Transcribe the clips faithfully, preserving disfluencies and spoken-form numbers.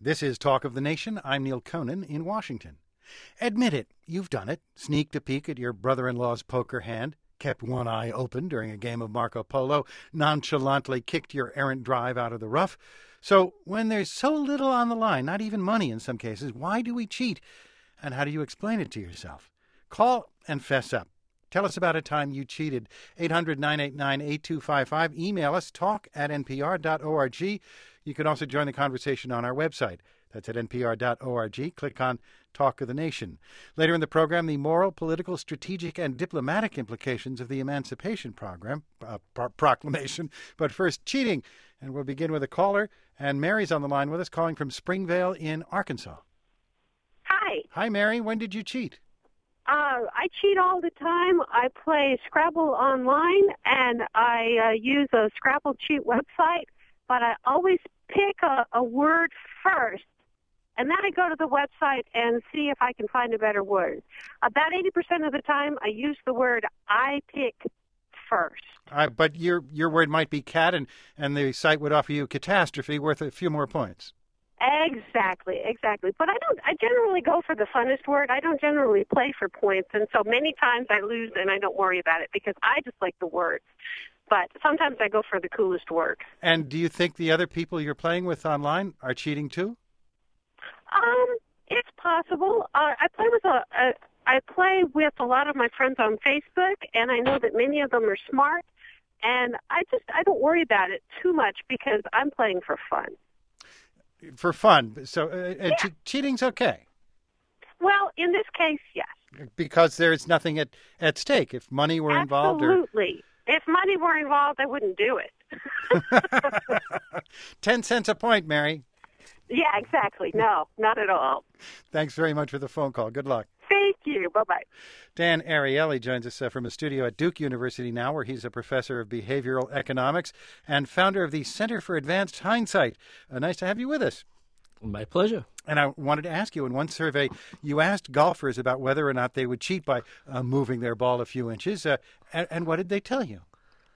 This is Talk of the Nation. I'm Neil Conan in Washington. Admit it, you've done it. Sneaked a peek at your brother-in-law's poker hand, kept one eye open during a game of Marco Polo, nonchalantly kicked your errant drive out of the rough. So when there's so little on the line, not even money in some cases, why do we cheat? And how do you explain it to yourself? Call and fess up. Tell us about a time you cheated. eight hundred, nine eight nine, eight two five five. Email us, talk at n p r dot org. You can also join the conversation on our website. That's at n p r dot org. Click on Talk of the Nation. Later in the program, the moral, political, strategic, and diplomatic implications of the Emancipation Program, uh, pro- Proclamation. But first, cheating. And we'll begin with a caller. And Mary's on the line with us, calling from Springvale in Arkansas. Hi. Hi, Mary. When did you cheat? Uh, I cheat all the time. I play Scrabble online, and I uh, use a Scrabble cheat website, but I always pick a, a word first, and then I go to the website and see if I can find a better word. About eighty percent of the time, I use the word I pick first. Uh, but your your word might be cat, and, and the site would offer you catastrophe worth a few more points. Exactly, exactly. But I don't. I generally go for the funnest word. I don't generally play for points, and so many times I lose, and I don't worry about it because I just like the words. But sometimes I go for the coolest word. And do you think the other people you're playing with online are cheating too? Um, it's possible. Uh, I play with a, a. I play with a lot of my friends on Facebook, and I know that many of them are smart. And I just I don't worry about it too much because I'm playing for fun. For fun. So uh, Yeah. che- cheating's okay. Well, in this case, yes. Because there's nothing at, at stake. If money were involved. Absolutely. Or... If money were involved, I wouldn't do it. Ten cents a point, Mary. Yeah, exactly. No, not at all. Thanks very much for the phone call. Good luck. Thank you. Bye-bye. Dan Ariely joins us uh, from a studio at Duke University now, where he's a professor of behavioral economics and founder of the Center for Advanced Hindsight. Uh, nice to have you with us. My pleasure. And I wanted to ask you, in one survey, you asked golfers about whether or not they would cheat by uh, moving their ball a few inches. Uh, and, and what did they tell you?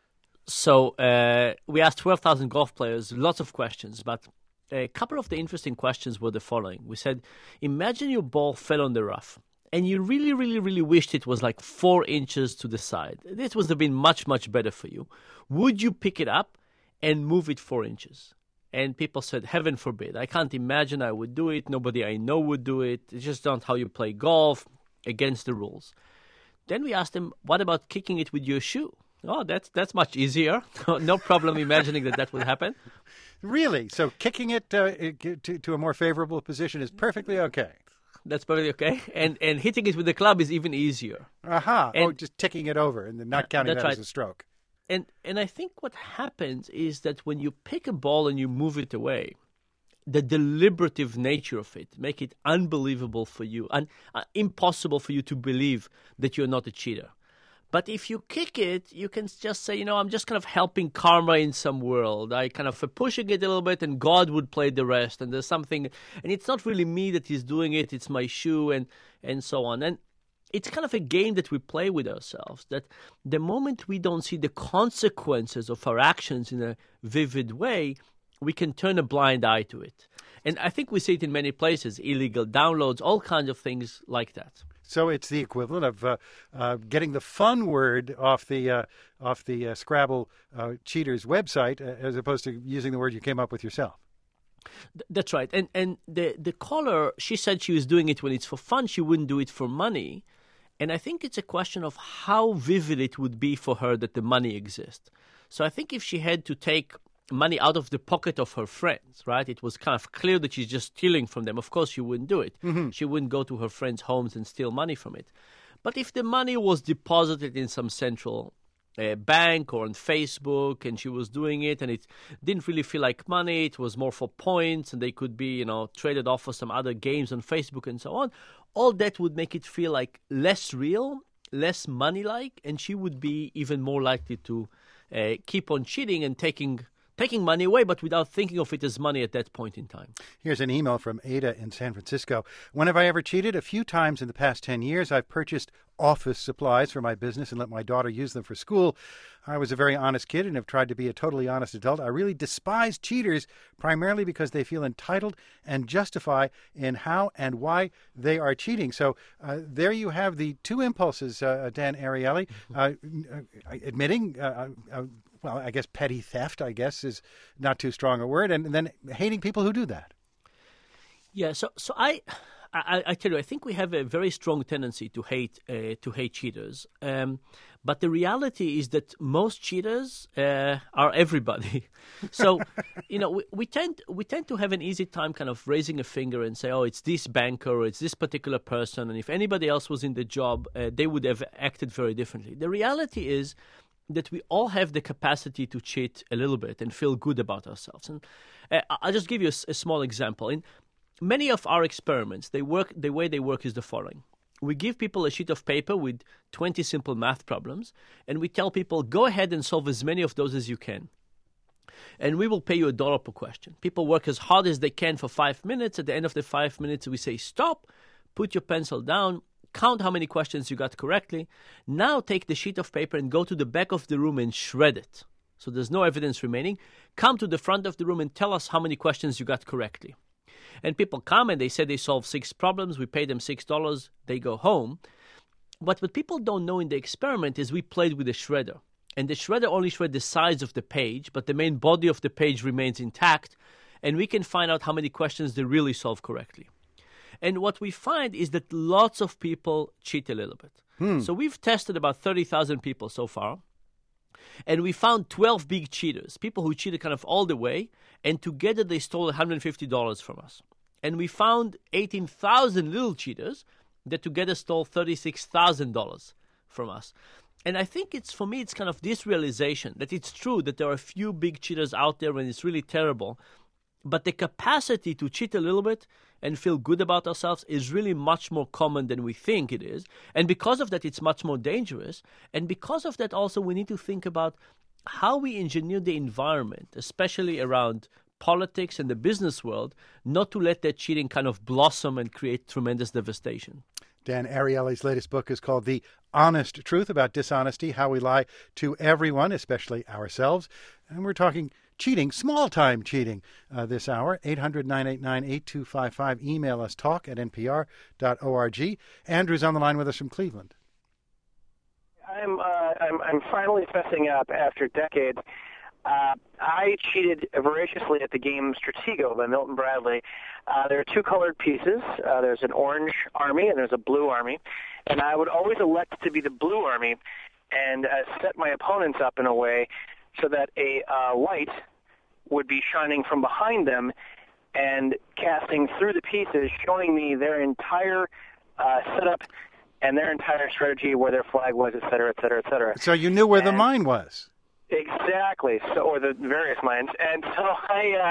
So uh, we asked twelve thousand golf players lots of questions, but a couple of the interesting questions were the following. We said, imagine your ball fell on the rough, and you really, really, really wished it was like four inches to the side. This would have been much, much better for you. Would you pick it up and move it four inches? And people said, heaven forbid. I can't imagine I would do it. Nobody I know would do it. It's just not how you play golf, against the rules. Then we asked them, what about kicking it with your shoe? Oh, that's that's much easier. No problem imagining that that would happen. Really? So kicking it uh, to, to a more favorable position is perfectly okay? That's perfectly okay. And and hitting it with the club is even easier. Aha. And, oh, just ticking it over and then not counting that right. as a stroke. And and I think what happens is that when you pick a ball and you move it away, the deliberative nature of it make it unbelievable for you and uh, impossible for you to believe that you're not a cheater. But if you kick it, you can just say, you know, I'm just kind of helping karma in some world. I kind of pushing it a little bit and God would play the rest. And there's something, and it's not really me that is doing it. It's my shoe and, and so on. And it's kind of a game that we play with ourselves, that the moment we don't see the consequences of our actions in a vivid way, we can turn a blind eye to it. And I think we see it in many places, illegal downloads, all kinds of things like that. So it's the equivalent of uh, uh, getting the fun word off the uh, off the uh, Scrabble uh, cheaters website, uh, as opposed to using the word you came up with yourself. Th- that's right. And and the the caller, she said she was doing it when it's for fun. She wouldn't do it for money. And I think it's a question of how vivid it would be for her that the money exists. So I think if she had to take money out of the pocket of her friends, right? It was kind of clear that she's just stealing from them. Of course, she wouldn't do it. Mm-hmm. She wouldn't go to her friends' homes and steal money from it. But if the money was deposited in some central uh, bank or on Facebook and she was doing it and it didn't really feel like money, it was more for points and they could be, you know, traded off for some other games on Facebook and so on, all that would make it feel like less real, less money-like, and she would be even more likely to uh, keep on cheating and taking taking money away, but without thinking of it as money at that point in time. Here's an email from Ada in San Francisco. When have I ever cheated? A few times in the past ten years. I've purchased office supplies for my business and let my daughter use them for school. I was a very honest kid and have tried to be a totally honest adult. I really despise cheaters primarily because they feel entitled and justify in how and why they are cheating. So uh, there you have the two impulses, uh, Dan Ariely, uh, admitting uh, uh, well, I guess petty theft, I guess, is not too strong a word, and, and then hating people who do that. Yeah, so so I, I, I tell you, I think we have a very strong tendency to hate uh, to hate cheaters. Um, but the reality is that most cheaters uh, are everybody. So, you know, we, we tend we tend to have an easy time kind of raising a finger and say, oh, it's this banker or it's this particular person, and if anybody else was in the job, uh, they would have acted very differently. The reality is that we all have the capacity to cheat a little bit and feel good about ourselves. And uh, I'll just give you a, a small example. In many of our experiments, they work. The way they work is the following. We give people a sheet of paper with twenty simple math problems, and we tell people, go ahead and solve as many of those as you can. And we will pay you a dollar per question. People work as hard as they can for five minutes. At the end of the five minutes, we say, stop, put your pencil down, count how many questions you got correctly. Now take the sheet of paper and go to the back of the room and shred it. So there's no evidence remaining. Come to the front of the room and tell us how many questions you got correctly. And people come and they say they solved six problems. We pay them six dollars. They go home. But what people don't know in the experiment is we played with a shredder. And the shredder only shred the sides of the page, but the main body of the page remains intact. And we can find out how many questions they really solved correctly. And what we find is that lots of people cheat a little bit. Hmm. So we've tested about thirty thousand people so far. And we found twelve big cheaters, people who cheated kind of all the way. And together they stole one hundred fifty dollars from us. And we found eighteen thousand little cheaters that together stole thirty-six thousand dollars from us. And I think it's, for me, it's kind of this realization that it's true that there are a few big cheaters out there and it's really terrible. But the capacity to cheat a little bit and feel good about ourselves is really much more common than we think it is. And because of that, it's much more dangerous. And because of that, also, we need to think about how we engineer the environment, especially around politics and the business world, not to let that cheating kind of blossom and create tremendous devastation. Dan Ariely's latest book is called The Honest Truth About Dishonesty, How We Lie to Everyone, Especially Ourselves. And we're talking cheating, small-time cheating uh, this hour. eight hundred, nine eight nine, eight two five five. Email us, talk at n p r dot org. Andrew's on the line with us from Cleveland. I'm, uh, I'm, I'm finally fessing up after decades. Uh, I cheated voraciously at the game Stratego by Milton Bradley. Uh, there are two colored pieces. Uh, there's an orange army and there's a blue army. And I would always elect to be the blue army and uh, set my opponents up in a way so that a uh, light would be shining from behind them and casting through the pieces, showing me their entire uh, setup and their entire strategy, where their flag was, et cetera, et cetera, et cetera. So you knew where and the mine was. Exactly. So, or the various mines. And so I, uh,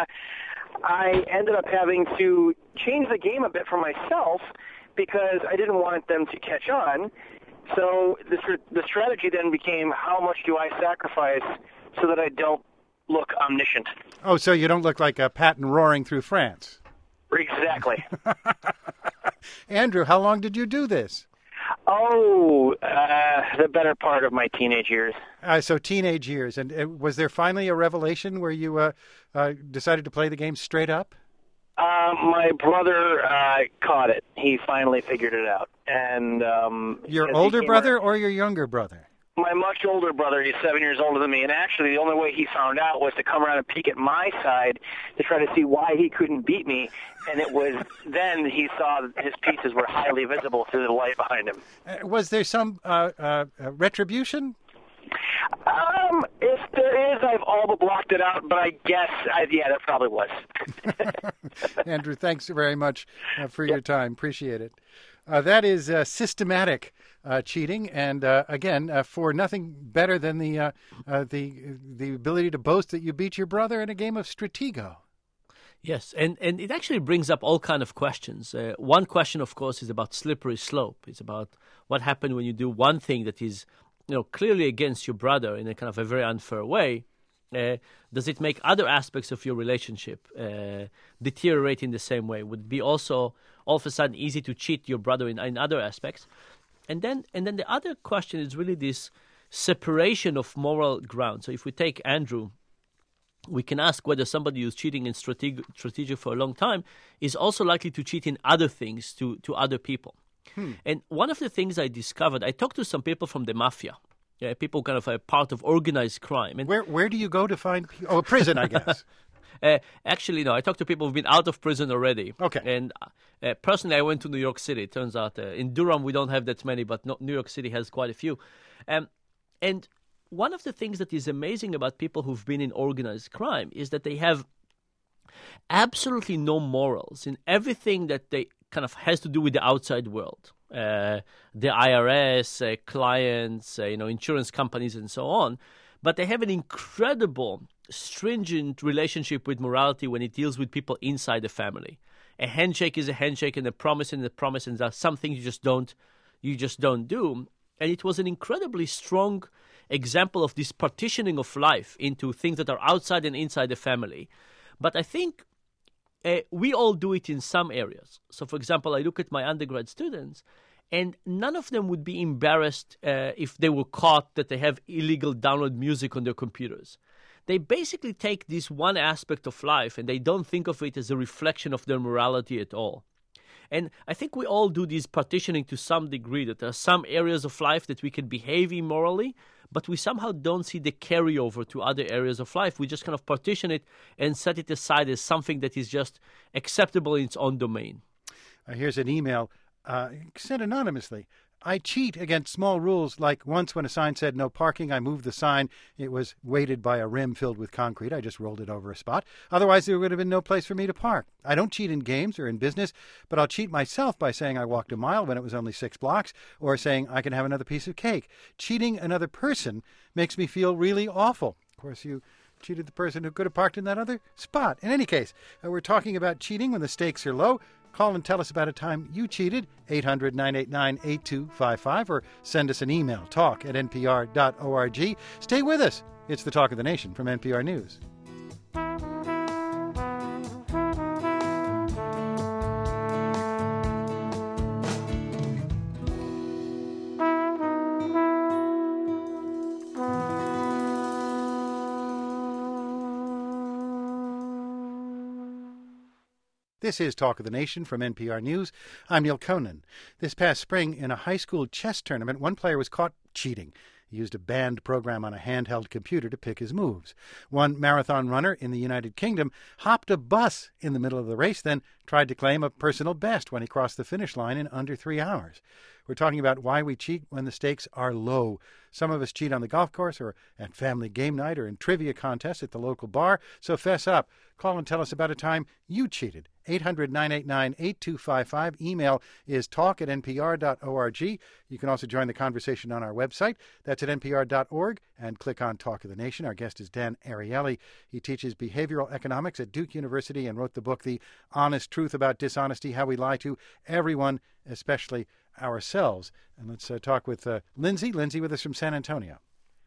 I ended up having to change the game a bit for myself because I didn't want them to catch on. So the, the strategy then became, how much do I sacrifice so that I don't look omniscient? Oh, so you don't look like a Patton roaring through France. Exactly. Andrew, how long did you do this? Oh, uh, the better part of my teenage years. Uh, so teenage years. And uh, was there finally a revelation where you uh, uh, decided to play the game straight up? Uh, my brother uh, caught it. He finally figured it out. And um, Your older brother around, or your younger brother? My much older brother. He's seven years older than me. And actually, the only way he found out was to come around and peek at my side to try to see why he couldn't beat me. And it was then he saw that his pieces were highly visible through the light behind him. Uh, was there some uh, uh, uh, retribution? Um, if there is, I've all but blocked it out, but I guess, I, yeah, there probably was. Andrew, thanks very much uh, for yep. your time. Appreciate it. Uh, that is uh, systematic uh, cheating, and uh, again, uh, for nothing better than the uh, uh, the the ability to boast that you beat your brother in a game of Stratego. Yes, and, and it actually brings up all kind of questions. Uh, one question, of course, is about slippery slope. It's about what happened when you do one thing that is, you know, clearly against your brother in a kind of a very unfair way, Uh, does it make other aspects of your relationship uh, deteriorate in the same way? Would it be also all of a sudden easy to cheat your brother in, in other aspects? And then, and then the other question is really this separation of moral ground. So if we take Andrew, we can ask whether somebody who's cheating in strategic, strategic for a long time is also likely to cheat in other things to, to other people. Hmm. And one of the things I discovered, I talked to some people from the mafia. Yeah, people kind of a part of organized crime. And where where do you go to find people? Oh, prison, I guess. uh, actually, no. I talked to people who've been out of prison already. Okay. And uh, personally, I went to New York City. It turns out uh, in Durham we don't have that many, but no, New York City has quite a few. Um, and one of the things that is amazing about people who've been in organized crime is that they have absolutely no morals in everything that they kind of has to do with the outside world. Uh, the I R S, uh, clients, uh, you know, insurance companies, and so on. But they have an incredible, stringent relationship with morality when it deals with people inside the family. A handshake is a handshake, and a promise is a promise, and there are some things you just don't, you just don't do. And it was an incredibly strong example of this partitioning of life into things that are outside and inside the family. But I think Uh, we all do it in some areas. So, for example, I look at my undergrad students, and none of them would be embarrassed uh, if they were caught that they have illegal download music on their computers. They basically take this one aspect of life, and they don't think of it as a reflection of their morality at all. And I think we all do this partitioning to some degree, that there are some areas of life that we can behave immorally, but we somehow don't see the carryover to other areas of life. We just kind of partition it and set it aside as something that is just acceptable in its own domain. Uh, here's an email uh, sent anonymously. I cheat against small rules, like once when a sign said no parking, I moved the sign. It was weighted by a rim filled with concrete. I just rolled it over a spot. Otherwise, there would have been no place for me to park. I don't cheat in games or in business, but I'll cheat myself by saying I walked a mile when it was only six blocks, or saying I can have another piece of cake. Cheating another person makes me feel really awful. Of course, you cheated the person who could have parked in that other spot. In any case, uh, we're talking about cheating when the stakes are low. Call and tell us about a time you cheated, eight hundred, nine eight nine, eight two five five, or send us an email, talk at n p r dot org. Stay with us. It's the Talk of the Nation from N P R News. This is Talk of the Nation from N P R News. I'm Neil Conan. This past spring, in a high school chess tournament, one player was caught cheating. He used a banned program on a handheld computer to pick his moves. One marathon runner in the United Kingdom hopped a bus in the middle of the race, then tried to claim a personal best when he crossed the finish line in under three hours. We're talking about why we cheat when the stakes are low. Some of us cheat on the golf course or at family game night or in trivia contests at the local bar. So fess up. Call and tell us about a time you cheated. eight hundred, nine eight nine, eight two five five. Email is talk at n p r dot org. You can also join the conversation on our website. That's at n p r dot org, and click on Talk of the Nation. Our guest is Dan Ariely. He teaches behavioral economics at Duke University and wrote the book, The Honest Truth About Dishonesty, How We Lie to Everyone, Especially Ourselves. And let's uh, talk with uh, Lindsay. Lindsay with us from San Antonio.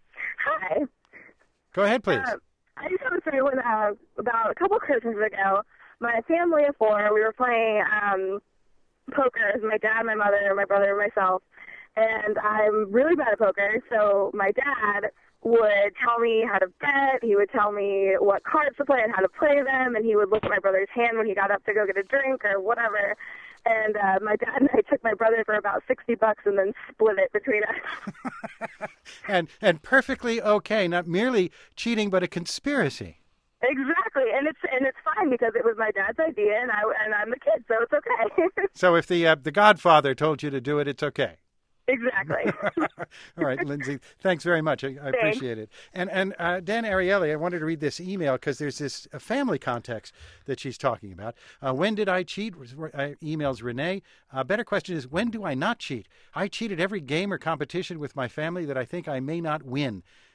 Hi. Go ahead, please. Uh, I just want to say when, uh, about a couple Christmases ago, my family of four, we were playing um, poker. My dad, my mother, my brother, and myself. And I'm really bad at poker, so my dad would tell me how to bet. He would tell me what cards to play and how to play them, and he would look at my brother's hand when he got up to go get a drink or whatever. And uh, my dad and I took my brother for about sixty bucks and then split it between us. and and perfectly okay, not merely cheating, but a conspiracy. Exactly, and it's and it's fine because it was my dad's idea, and I and I'm the kid, so it's okay. So if the uh, the Godfather told you to do it, it's okay. Exactly. All right, Lindsay, thanks very much. I, I appreciate it. And and uh, Dan Ariely, I wanted to read this email because there's this uh, family context that she's talking about. Uh, when did I cheat? Uh, emails Renee. Uh, better question is, when do I not cheat? I cheat at every game or competition with my family that I think I may not win.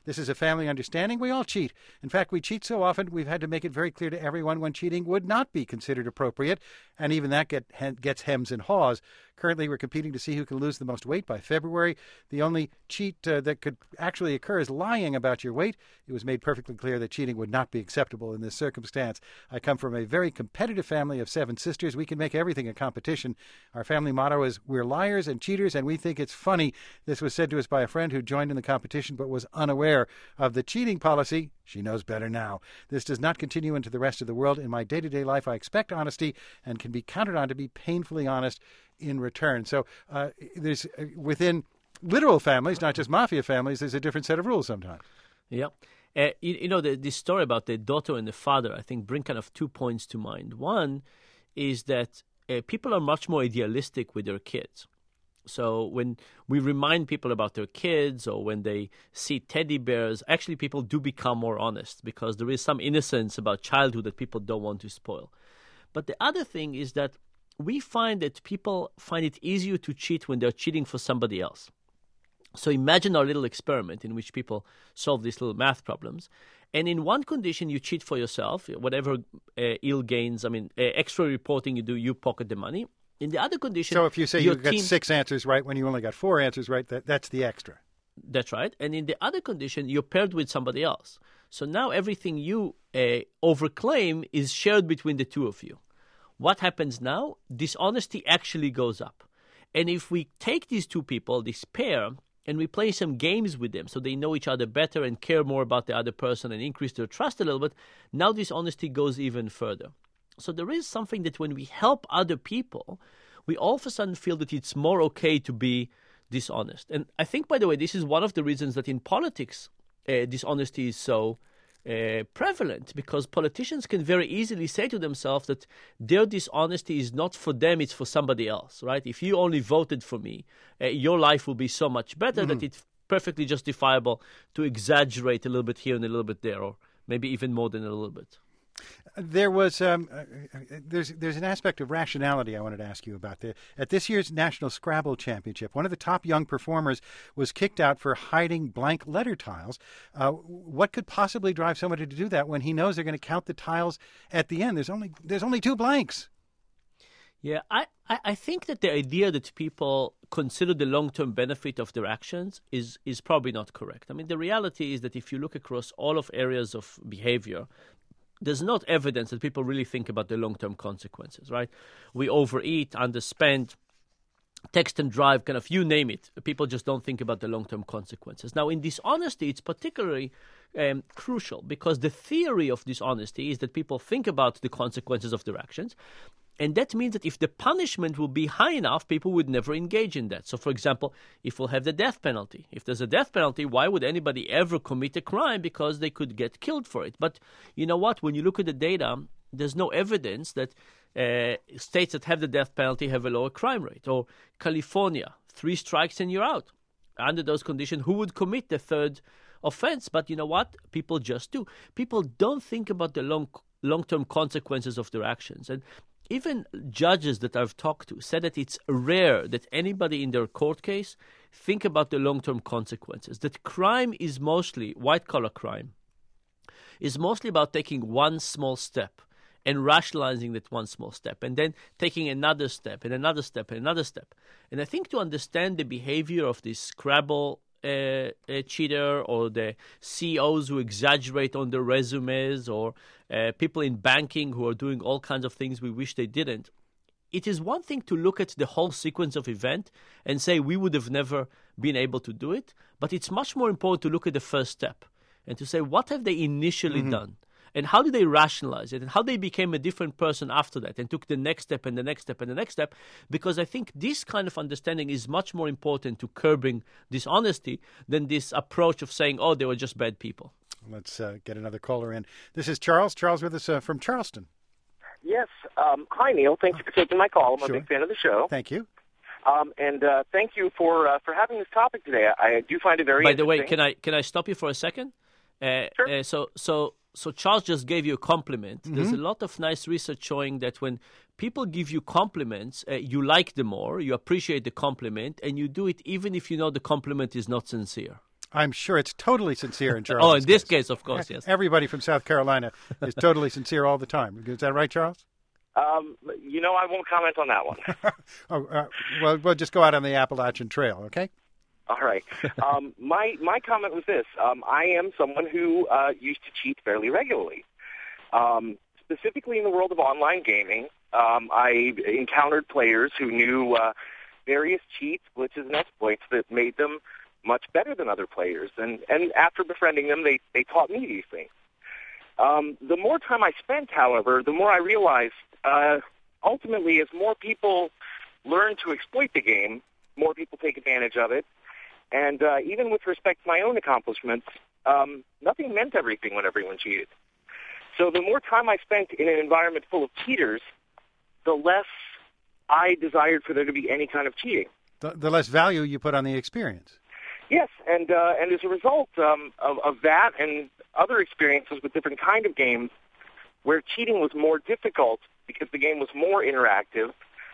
This is a family understanding. We all cheat. In fact, we cheat so often, we've had to make it very clear to everyone when cheating would not be considered appropriate, and even that get, gets hems and haws. Currently, we're competing to see who can lose the most weight by February. The only cheat uh, that could actually occur is lying about your weight. It was made perfectly clear that cheating would not be acceptable in this circumstance. I come from a very competitive family of seven sisters. We can make everything a competition. Our family motto is, we're liars and cheaters, and we think it's funny. This was said to us by a friend who joined in the competition but was unaware of the cheating policy. She knows better now. This does not continue into the rest of the world. In my day-to-day life, I expect honesty and can be counted on to be painfully honest in return. So uh, there's uh, within literal families, not just mafia families, there's a different set of rules sometimes. Yeah. Uh, you, you know, the, this story about the daughter and the father, I think, bring kind of two points to mind. One is that uh, people are much more idealistic with their kids. So when we remind people about their kids or when they see teddy bears, actually people do become more honest because there is some innocence about childhood that people don't want to spoil. But the other thing is that we find that people find it easier to cheat when they're cheating for somebody else. So imagine our little experiment in which people solve these little math problems. And in one condition, you cheat for yourself, whatever uh, ill gains, I mean, uh, extra reporting you do, you pocket the money. In the other condition... So if you say you got team... six answers right when you only got four answers right, that, that's the extra. That's right. And in the other condition, you're paired with somebody else. So now everything you uh, overclaim is shared between the two of you. What happens now? Dishonesty actually goes up. And if we take these two people, this pair, and we play some games with them so they know each other better and care more about the other person and increase their trust a little bit, now dishonesty goes even further. So there is something that when we help other people, we all of a sudden feel that it's more okay to be dishonest. And I think, by the way, this is one of the reasons that in politics, uh, dishonesty is so uh, prevalent, because politicians can very easily say to themselves that their dishonesty is not for them, it's for somebody else, right? If you only voted for me, uh, your life will be so much better mm-hmm. that it's perfectly justifiable to exaggerate a little bit here and a little bit there, or maybe even more than a little bit. There was um, uh, there's there's an aspect of rationality I wanted to ask you about. The, at this year's National Scrabble Championship, one of the top young performers was kicked out for hiding blank letter tiles. Uh, what could possibly drive somebody to do that when he knows they're going to count the tiles at the end? There's only there's only two blanks. Yeah, I, I, I think that the idea that people consider the long-term benefit of their actions is is probably not correct. I mean, the reality is that if you look across all of areas of behavior, there's not evidence that people really think about the long-term consequences, right? We overeat, underspend, text and drive, kind of you name it. People just don't think about the long-term consequences. Now, in dishonesty, it's particularly um, crucial because the theory of dishonesty is that people think about the consequences of their actions. And that means that if the punishment will be high enough, people would never engage in that. So, for example, if we'll have the death penalty, if there's a death penalty, why would anybody ever commit a crime? Because they could get killed for it. But you know what? When you look at the data, there's no evidence that uh, states that have the death penalty have a lower crime rate. Or California, three strikes and you're out. Under those conditions, who would commit the third offense? But you know what? People just do. People don't think about the long, long-term consequences of their actions. And even judges that I've talked to said that it's rare that anybody in their court case think about the long-term consequences. That crime is mostly, white-collar crime, is mostly about taking one small step and rationalizing that one small step, and then taking another step and another step and another step. And I think to understand the behavior of this Scrabble Uh, a cheater or the C E Os who exaggerate on their resumes or uh, people in banking who are doing all kinds of things we wish they didn't. It is one thing to look at the whole sequence of event and say we would have never been able to do it, but it's much more important to look at the first step and to say what have they initially mm-hmm. done? And how did they rationalize it? And how they became a different person after that and took the next step and the next step and the next step? Because I think this kind of understanding is much more important to curbing dishonesty than this approach of saying, oh, they were just bad people. Let's uh, get another caller in. This is Charles. Charles with us uh, from Charleston. Yes. Um, hi, Neil. Thank you for taking my call. I'm sure. a big fan of the show. Thank you. Um, and uh, thank you for uh, for having this topic today. I do find it very By interesting. By the way, can I can I stop you for a second? Uh, sure. Uh, so so. So Charles just gave you a compliment. Mm-hmm. There's a lot of nice research showing that when people give you compliments, uh, you like them more, you appreciate the compliment, and you do it even if you know the compliment is not sincere. I'm sure it's totally sincere in Charles. Oh, in this case, of course, yes. Everybody from South Carolina is totally sincere all the time. Is that right, Charles? Um, you know, I won't comment on that one. oh, uh, well, we'll just go out on the Appalachian Trail, okay? All right. Um, my my comment was this: um, I am someone who uh, used to cheat fairly regularly, um, specifically in the world of online gaming. Um, I encountered players who knew uh, various cheats, glitches, and exploits that made them much better than other players. And and after befriending them, they they taught me these things. Um, the more time I spent, however, the more I realized. Uh, ultimately, as more people learn to exploit the game, more people take advantage of it. And uh, even with respect to my own accomplishments, um, nothing meant everything when everyone cheated. So the more time I spent in an environment full of cheaters, the less I desired for there to be any kind of cheating. The, the less value you put on the experience. Yes, and uh, and as a result um, of, of that and other experiences with different kind of games where cheating was more difficult because the game was more interactive,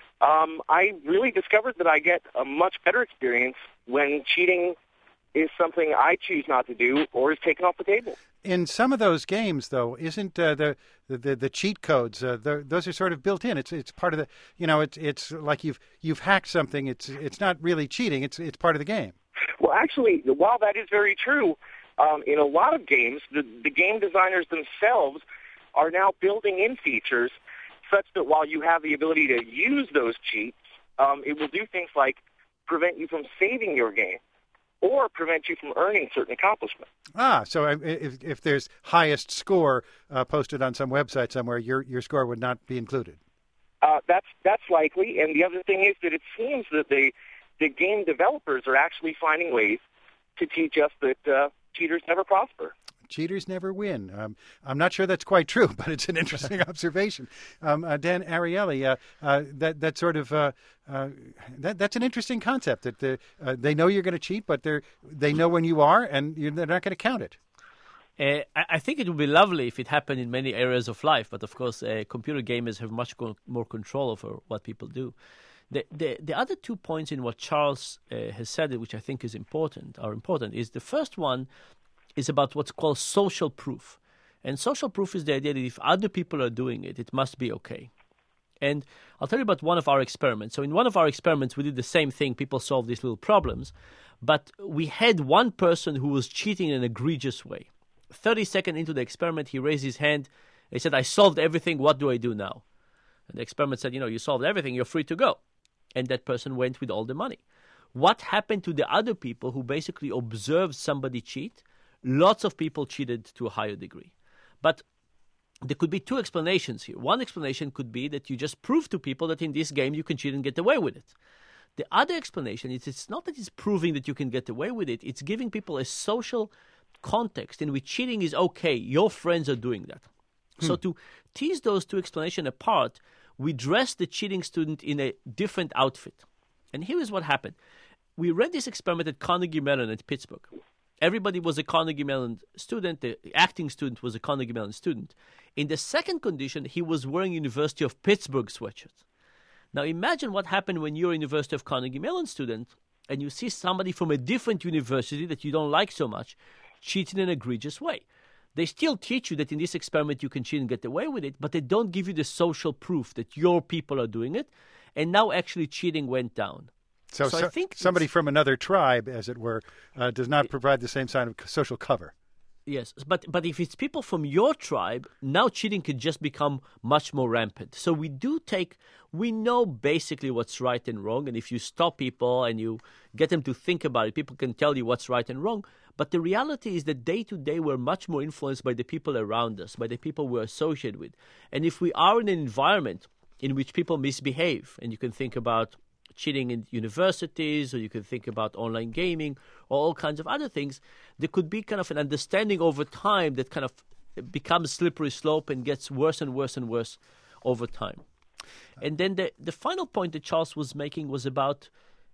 um, I really discovered that I get a much better experience when cheating is something I choose not to do or is taken off the table. In some of those games, though, isn't uh, the, the the cheat codes? Uh, the, those are sort of built in. It's it's part of the. You know, it's it's like you've you've hacked something. It's it's not really cheating. It's it's part of the game. Well, actually, while that is very true, um, in a lot of games, the the game designers themselves are now building in features such that while you have the ability to use those cheats, um, it will do things like prevent you from saving your game or prevent you from earning certain accomplishments. Ah, so if if there's highest score uh, posted on some website somewhere, your your score would not be included. Uh, that's that's likely, and the other thing is that it seems that the the game developers are actually finding ways to teach us that uh, cheaters never prosper. Cheaters never win. Um, I'm not sure that's quite true, but it's an interesting observation. Um, uh, Dan Ariely, uh, uh, that that sort of uh, uh, that that's an interesting concept. That the, uh, they know you're going to cheat, but they they know when you are, and you're, they're not going to count it. Uh, I think it would be lovely if it happened in many areas of life, but of course, uh, computer gamers have much co- more control over what people do. The, the the other two points in what Charles uh, has said, which I think is important, are important, is the first one is about what's called social proof. And social proof is the idea that if other people are doing it, it must be okay. And I'll tell you about one of our experiments. So in one of our experiments, we did the same thing. People solved these little problems. But we had one person who was cheating in an egregious way. thirty seconds into the experiment, he raised his hand. He said, I solved everything. What do I do now? And the experiment said, you know, you solved everything. You're free to go. And that person went with all the money. What happened to the other people who basically observed somebody cheat? Lots of people cheated to a higher degree. But there could be two explanations here. One explanation could be that you just prove to people that in this game you can cheat and get away with it. The other explanation is it's not that it's proving that you can get away with it. It's giving people a social context in which cheating is okay. Your friends are doing that. Hmm. So to tease those two explanations apart, we dressed the cheating student in a different outfit. And here is what happened. We ran this experiment at Carnegie Mellon at Pittsburgh. Everybody was a Carnegie Mellon student. The acting student was a Carnegie Mellon student. In the second condition, he was wearing University of Pittsburgh sweatshirt. Now imagine what happened when you're a University of Carnegie Mellon student and you see somebody from a different university that you don't like so much cheating in an egregious way. They still teach you that in this experiment you can cheat and get away with it, but they don't give you the social proof that your people are doing it, and now actually cheating went down. So, so so I think somebody from another tribe, as it were, uh, does not provide the same kind of social cover. Yes, but but if it's people from your tribe, now cheating could just become much more rampant. So we do take, we know basically what's right and wrong, and if you stop people and you get them to think about it, people can tell you what's right and wrong. But the reality is that day to day we're much more influenced by the people around us, by the people we're associated with. And if we are in an environment in which people misbehave, and you can think about cheating in universities, or you can think about online gaming, or all kinds of other things, there could be kind of an understanding over time that kind of becomes slippery slope and gets worse and worse and worse over time. And then the, the final point that Charles was making was about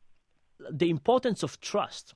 the importance of trust.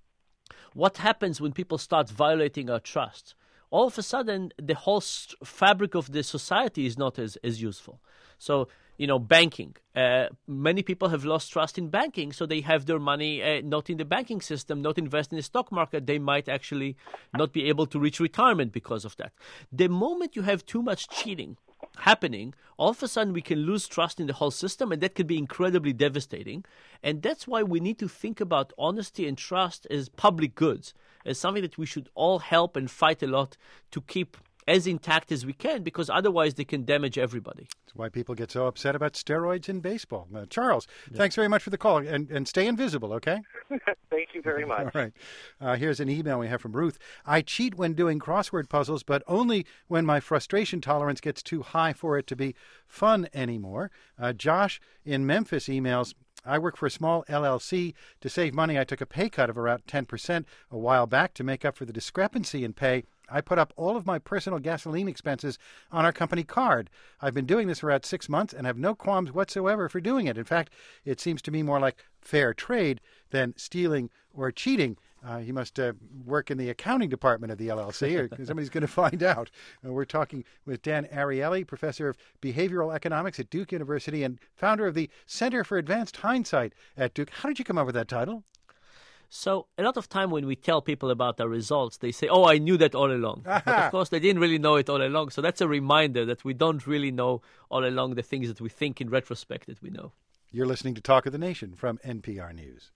What happens when people start violating our trust? All of a sudden, the whole st- fabric of the society is not as, as useful. So you know, banking. Uh, many people have lost trust in banking, so they have their money uh, not in the banking system, not invest in the stock market. They might actually not be able to reach retirement because of that. The moment you have too much cheating happening, all of a sudden we can lose trust in the whole system, and that could be incredibly devastating. And that's why we need to think about honesty and trust as public goods, as something that we should all help and fight a lot to keep as intact as we can, because otherwise they can damage everybody. That's why people get so upset about steroids in baseball. Uh, Charles, yeah. thanks very much for the call, and, and stay invisible, okay? Thank you very much. All right. Uh, here's an email we have from Ruth. I cheat when doing crossword puzzles, but only when my frustration tolerance gets too high for it to be fun anymore. Uh, Josh in Memphis emails, I work for a small L L C. To save money, I took a pay cut of around ten percent a while back to make up for the discrepancy in pay. I put up all of my personal gasoline expenses on our company card. I've been doing this for about six months and have no qualms whatsoever for doing it. In fact, it seems to me more like fair trade than stealing or cheating. Uh, he must uh, work in the accounting department of the L L C, or somebody's going to find out. Uh, we're talking with Dan Ariely, professor of behavioral economics at Duke University and founder of the Center for Advanced Hindsight at Duke. How did you come up with that title? So a lot of time when we tell people about our results, they say, oh, I knew that all along. But of course, they didn't really know it all along. So that's a reminder that we don't really know all along the things that we think in retrospect that we know. You're listening to Talk of the Nation from N P R News.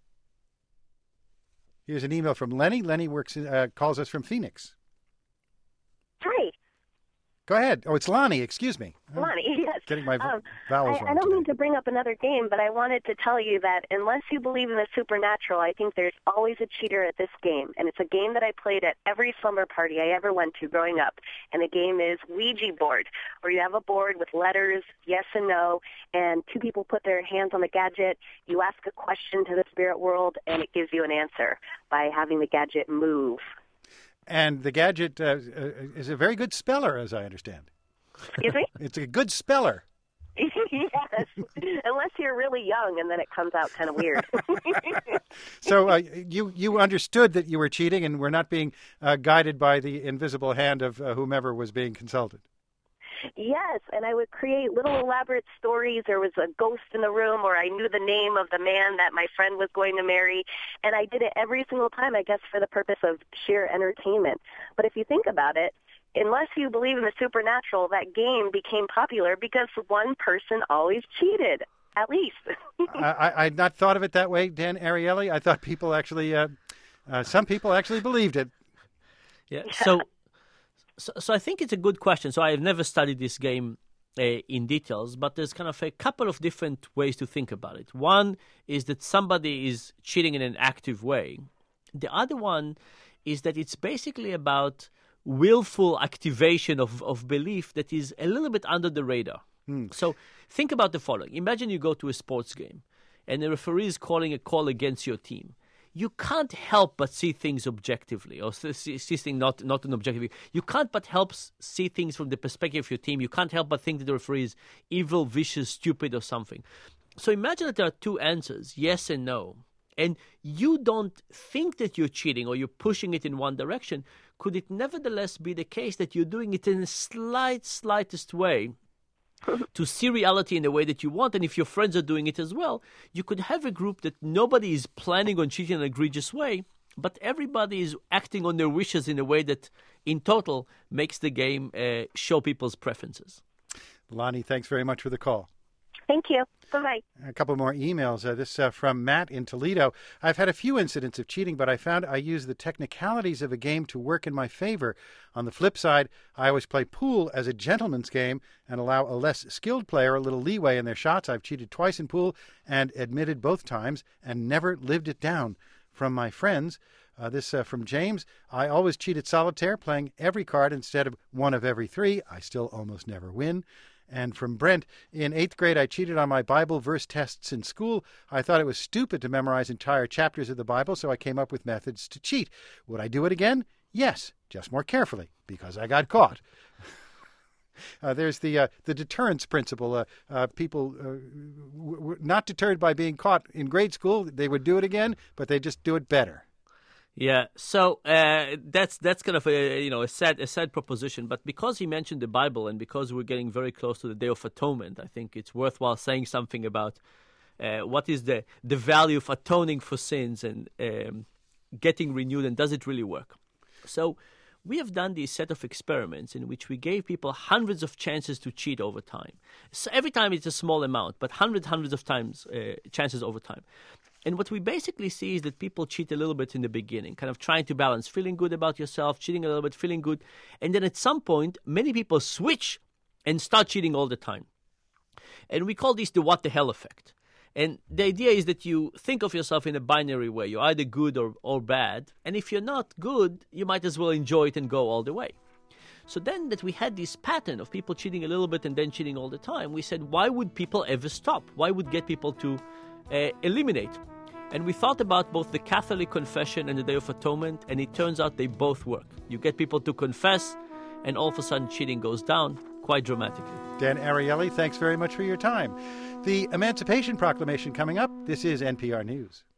Here's an email from Lenny. Lenny works uh, calls us from Phoenix. Hi. Go ahead. Oh, it's Lonnie. Excuse me. Lonnie, yes. Getting my um, vowels I, wrong. I don't today. mean to bring up another game, but I wanted to tell you that unless you believe in the supernatural, I think there's always a cheater at this game. And it's a game that I played at every slumber party I ever went to growing up. And the game is Ouija board, where you have a board with letters, yes and no, and two people put their hands on the gadget. You ask a question to the spirit world, and it gives you an answer by having the gadget move. And the gadget uh, is a very good speller, as I understand. Excuse me? It's a good speller. Yes, unless you're really young, and then it comes out kind of weird. So uh, you you understood that you were cheating and were not being uh, guided by the invisible hand of uh, whomever was being consulted. Yes, and I would create little elaborate stories. There was a ghost in the room, or I knew the name of the man that my friend was going to marry, and I did it every single time, I guess, for the purpose of sheer entertainment. But if you think about it, unless you believe in the supernatural, that game became popular because one person always cheated, at least. I, I had not thought of it that way, Dan Ariely. I thought people actually, uh, uh, some people actually believed it. Yeah, so... So, so I think it's a good question. So I've never studied this game uh, in details, but there's kind of a couple of different ways to think about it. One is that somebody is cheating in an active way. The other one is that it's basically about willful activation of, of belief that is a little bit under the radar. Hmm. So think about the following. Imagine you go to a sports game and the referee is calling a call against your team. You can't help but see things objectively, or see, see things not, not an objective. You can't but help see things from the perspective of your team. You can't help but think that the referee is evil, vicious, stupid, or something. So imagine that there are two answers, yes and no, and you don't think that you're cheating or you're pushing it in one direction. Could it nevertheless be the case that you're doing it in a slight, slightest way to see reality in the way that you want? And if your friends are doing it as well, you could have a group that nobody is planning on cheating in an egregious way, but everybody is acting on their wishes in a way that, in total, makes the game uh, show people's preferences. Lonnie, thanks very much for the call. Thank you. Bye-bye. A couple more emails. Uh, this uh, from Matt in Toledo. I've had a few incidents of cheating, but I found I use the technicalities of a game to work in my favor. On the flip side, I always play pool as a gentleman's game and allow a less skilled player a little leeway in their shots. I've cheated twice in pool and admitted both times and never lived it down. From my friends, uh, this uh, from James, I always cheat at solitaire, playing every card instead of one of every three. I still almost never win. And from Brent, in eighth grade, I cheated on my Bible verse tests in school. I thought it was stupid to memorize entire chapters of the Bible, so I came up with methods to cheat. Would I do it again? Yes, just more carefully, because I got caught. Uh, there's the uh, the deterrence principle. Uh, uh, people uh, w- w- not deterred by being caught in grade school. They would do it again, but they just do it better. Yeah, so uh, that's that's kind of a you know a sad a sad proposition. But because he mentioned the Bible and because we're getting very close to the Day of Atonement, I think it's worthwhile saying something about uh, what is the the value of atoning for sins and um, getting renewed, and does it really work? So we have done this set of experiments in which we gave people hundreds of chances to cheat over time. So every time it's a small amount, but hundreds hundreds of times uh, chances over time. And what we basically see is that people cheat a little bit in the beginning, kind of trying to balance feeling good about yourself, cheating a little bit, feeling good. And then at some point, many people switch and start cheating all the time. And we call this the what the hell effect. And the idea is that you think of yourself in a binary way. You're either good or, or bad. And if you're not good, you might as well enjoy it and go all the way. So then that we had this pattern of people cheating a little bit and then cheating all the time, we said, why would people ever stop? Why would get people to uh, eliminate? And we thought about both the Catholic confession and the Day of Atonement, and it turns out they both work. You get people to confess, and all of a sudden cheating goes down quite dramatically. Dan Ariely, thanks very much for your time. The Emancipation Proclamation coming up. This is N P R News.